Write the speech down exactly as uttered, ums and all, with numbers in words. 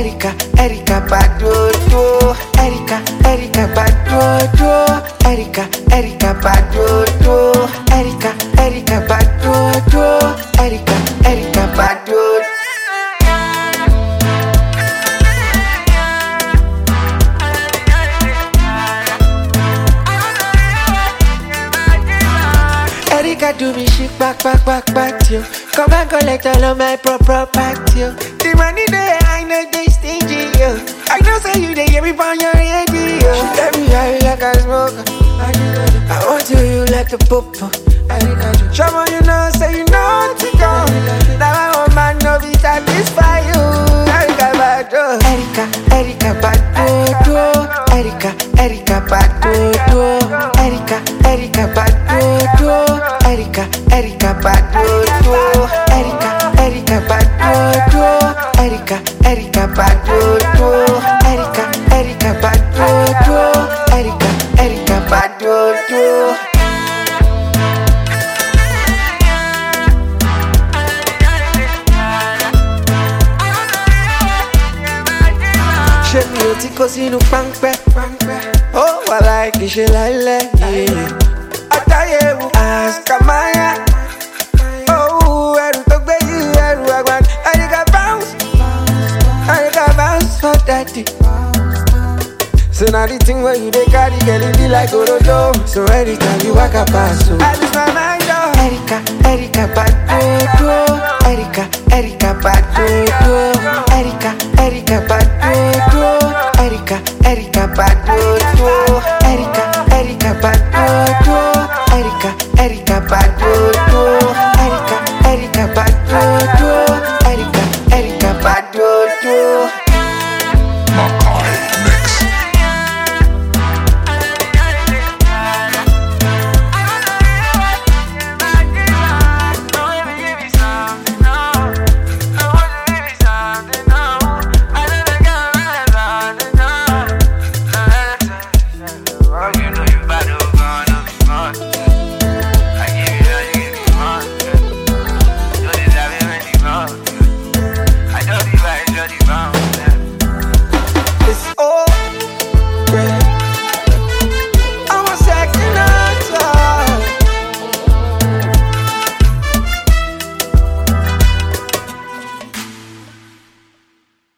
Erika, Erika Badodo, Erika, Erika Badodo, Erika, Erika Badodo, Erika, Erika Badodo, Erika, Erika Badodo. Erika do me shit back, back, back, back, yo. Come and collect all of my proper property, yo. The money there, I know they stingy, yo. I know say you they hear me on your radio. She tell me I like a smoker. I want you, you like a popo. Show me you know, say you know to go. Now I want man no be satisfy you. Erika Bado, Erika, Erika Bado, Erika, Erika Bado, Erika, Erika Bado, Erika, Erika Bado, Erika, Erika Bado, Erika, Erika Bado, Erika, Erika Bado, Erika, Erika Bado. Ṣé mi ò tí kó sínú páńpẹ́? Ó wà láìkì ṣe láìlẹ́ yìí. Àtàyèwò àṣkàmáyà. Ó ẹrù tó gbé yìí ẹrù àgbàdo. Erika bounce, Erika bounce for daddy. So now the thing where you dey carry girl it be like Orodo. So anytime you walk up past so I lose my mind oh. Erika, Erika Bado, Erika, Erika Bado.